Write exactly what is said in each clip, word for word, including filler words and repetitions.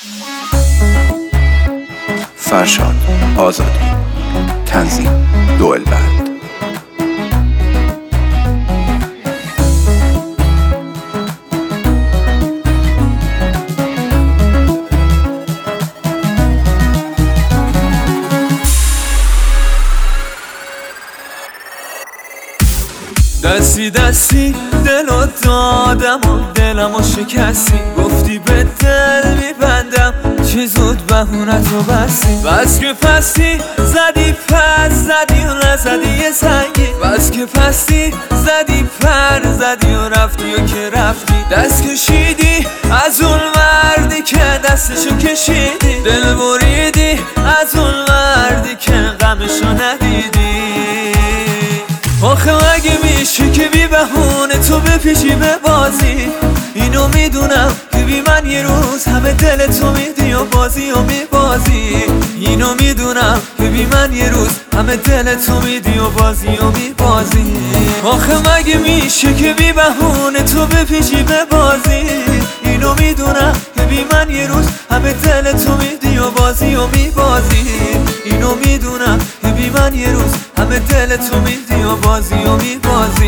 فرشاد آزادی. تنظیم دوئلبند. دستی دستی دلو دادم و دلمو شکستی، گفتی به دل میبندم چه زود بهونتو بستی. بس که پستی زدی پس زدی و نزدی یه سنگی، بس که پستی زدی پر زدی و رفتی و که رفتی. دست کشیدی از اون مردی که دستشو کشیدی، دل بریدی از اون مردی که غمشو ندیدی. آخه مگه میشه که بی بهونه تو بپیچی به بازی؟ اینو میدونم که بی من یه روز همه دل تو میدی و بازی و میبازی. اینو میدونم که بی من یه روز همه دل تو میدی و بازی و میبازی. آخه مگه میشه که بی بهونه تو بپیچی به بازی؟ اینو میدونم که بی من یه روز همه دل تو میدی و بازی و میبازی. اینو میدونم که بی من یه روز همه دل تو میدی و بازی و میبازی.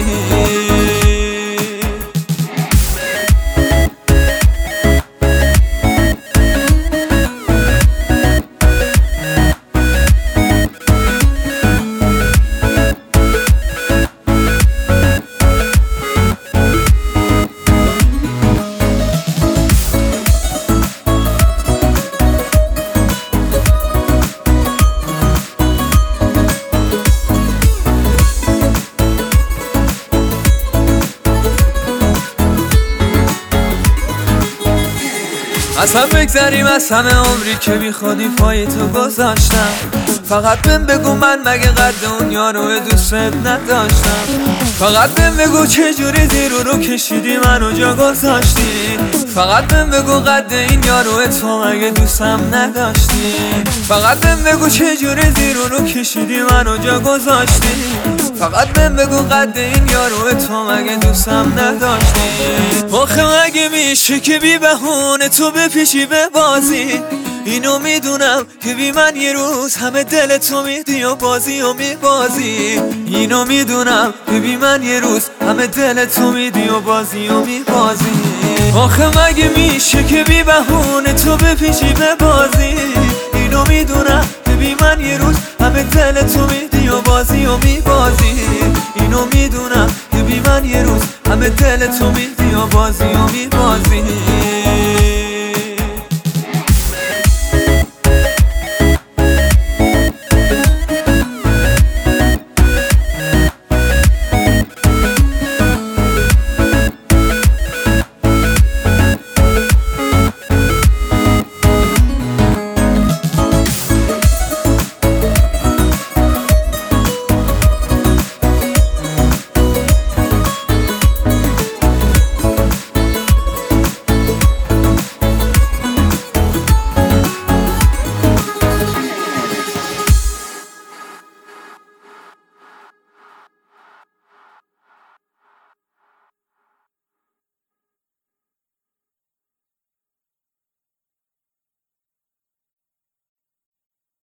از هم بگذریم از همه عمری که بی خودی پای تو گذاشتم. فقط بهم بگو من مگه قد اون یارو دوست نداشتم. فقط بهم بگو چجوری زیر رو کشیدی منو جا گذاشتی. فقط بهم بگو قد این یارو تو مگه دوستم نداشتی. فقط بهم بگو چجوری زیر رو کشیدی منو جا گذاشتی. فقط بهم بگو قد این یارو تو مگه دوستم نداشتی. آخه مگه میشه که بی بهونه تو بپیچی به بازی؟ اینو میدونم که بی من یه روز همه دل تو میدی و بازی و میبازی. اینو میدونم که بی من یه روز همه دل تو میدی و بازی و میبازی. آخه مگه میشه که بی بهونه تو بپیچی به بازی؟ اینو میدونم که بی من یه روز همه دل تو میدی و بازی و میبازی. اینو میدونم که بی من یه روز همه دل تو میدی و بازی و میبازی.